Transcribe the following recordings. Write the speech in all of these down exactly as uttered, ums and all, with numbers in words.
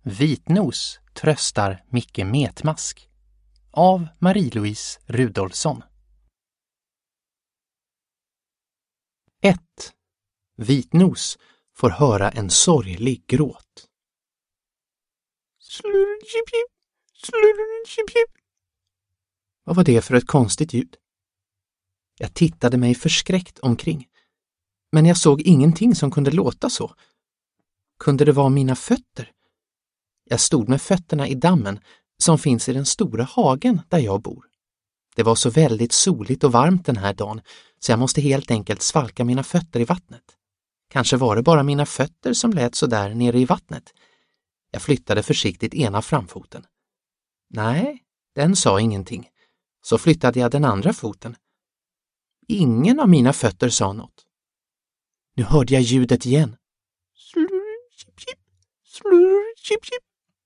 Vitnos tröstar Micke Metmask av Marie-Louise Rudolfsson. ett. Vitnos får höra en sorglig gråt. Slurr-chip-chip, slurr-chip-chip. Vad var det för ett konstigt ljud? Jag tittade mig förskräckt omkring, men jag såg ingenting som kunde låta så. Kunde det vara mina fötter? Jag stod med fötterna i dammen som finns i den stora hagen där jag bor. Det var så väldigt soligt och varmt den här dagen så jag måste helt enkelt svalka mina fötter i vattnet. Kanske var det bara mina fötter som lät så där nere i vattnet. Jag flyttade försiktigt ena framfoten. Nej, den sa ingenting. Så flyttade jag den andra foten. Ingen av mina fötter sa något. Nu hörde jag ljudet igen. Slurr, chip, chip, slurr, chip, chip.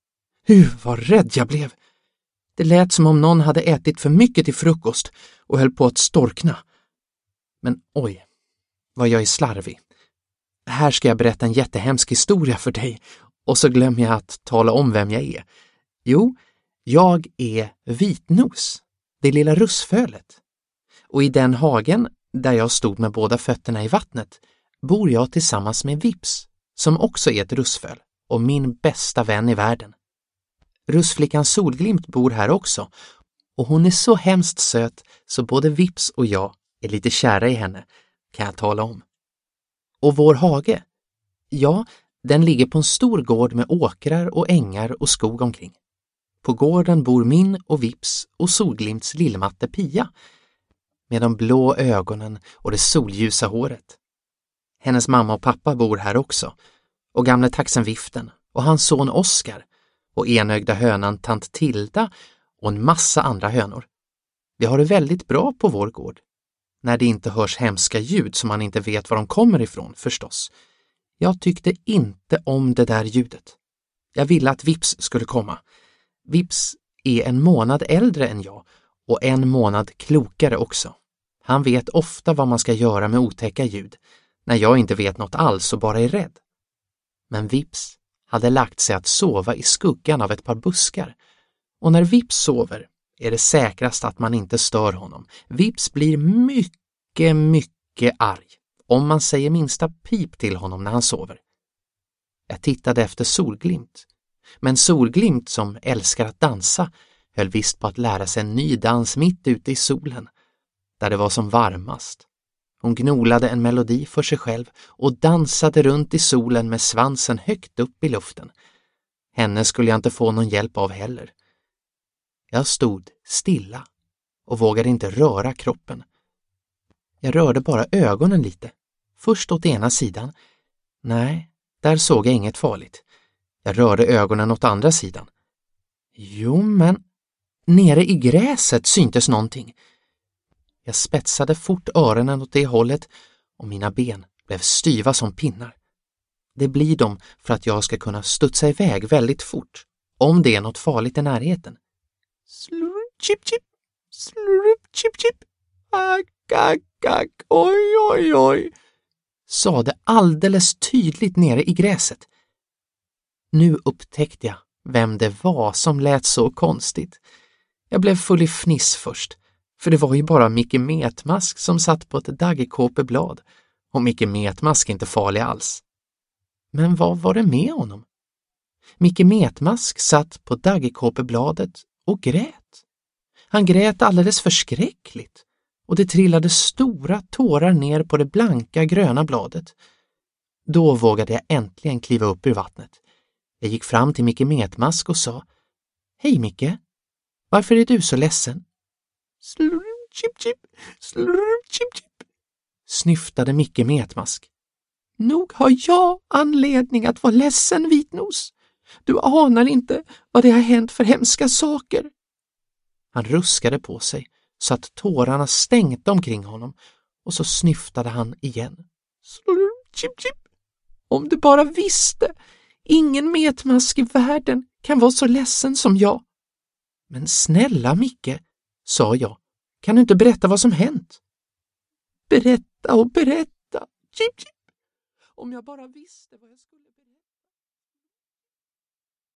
Hur vad rädd jag blev. Det lät som om någon hade ätit för mycket till frukost och höll på att storkna. Men oj, vad jag är slarvig. Här ska jag berätta en jättehemsk historia för dig och så glömmer jag att tala om vem jag är. Jo, jag är Vitnos, det lilla russfölet. Och i den hagen där jag stod med båda fötterna i vattnet bor jag tillsammans med Vips, som också är ett russföl och min bästa vän i världen. Russflickan Solglimt bor här också och hon är så hemskt söt så både Vips och jag är lite kära i henne, kan jag tala om. Och vår hage, ja, den ligger på en stor gård med åkrar och ängar och skog omkring. På gården bor min och Vips och Solglimts lillmatte Pia med de blå ögonen och det solljusa håret. Hennes mamma och pappa bor här också och gamle taxen Viften och hans son Oskar och enögda hönan tant Tilda och en massa andra hönor. Vi har det väldigt bra på vår gård. När det inte hörs hemska ljud som man inte vet var de kommer ifrån, förstås. Jag tyckte inte om det där ljudet. Jag ville att Vips skulle komma. Vips är en månad äldre än jag och en månad klokare också. Han vet ofta vad man ska göra med otäcka ljud, när jag inte vet något alls och bara är rädd. Men Vips hade lagt sig att sova i skuggan av ett par buskar. Och när Vips sover är det säkrast att man inte stör honom. Vips blir mycket, mycket arg om man säger minsta pip till honom när han sover. Jag tittade efter Solglimt. Men Solglimt, som älskar att dansa, höll visst på att lära sig en ny dans mitt ute i solen, där det var som varmast. Hon gnolade en melodi för sig själv och dansade runt i solen med svansen högt upp i luften. Henne skulle jag inte få någon hjälp av heller. Jag stod stilla och vågade inte röra kroppen. Jag rörde bara ögonen lite. Först åt ena sidan. Nej, där såg jag inget farligt. Jag rörde ögonen åt andra sidan. Jo, men nere i gräset syntes någonting. Jag spetsade fort öronen åt det hållet och mina ben blev styva som pinnar. Det blir de för att jag ska kunna studsa iväg väldigt fort, om det är något farligt i närheten. Slurp, chip, chip, slurp, chip, chip, ack, ack, ack, oj, oj, oj, sa det alldeles tydligt nere i gräset. Nu upptäckte jag vem det var som lät så konstigt. Jag blev full i fniss först, för det var ju bara Micke Metmask som satt på ett daggekåpeblad, och Micke Metmask är inte farlig alls. Men vad var det med honom? Micke Metmask satt på daggekåpebladet och grät. Han grät alldeles förskräckligt och det trillade stora tårar ner på det blanka gröna bladet. Då vågade jag äntligen kliva upp ur vattnet. Jag gick fram till Micke Metmask och sa: Hej Micke, varför är du så ledsen? Slurp, chip, chip, slurp, chip, chip, snyftade Micke Metmask. Nog har jag anledning att vara ledsen, Vitnos. Du anar inte vad det har hänt för hemska saker. Han ruskade på sig så att tårarna stänkte omkring honom och så snyftade han igen. Slurp, chip, chip. Om du bara visste, ingen Metmask i världen kan vara så ledsen som jag. Men snälla Micke, sa jag, kan du inte berätta vad som hänt? Berätta och berätta, chip, chip. Om jag bara visste vad jag skulle berätta.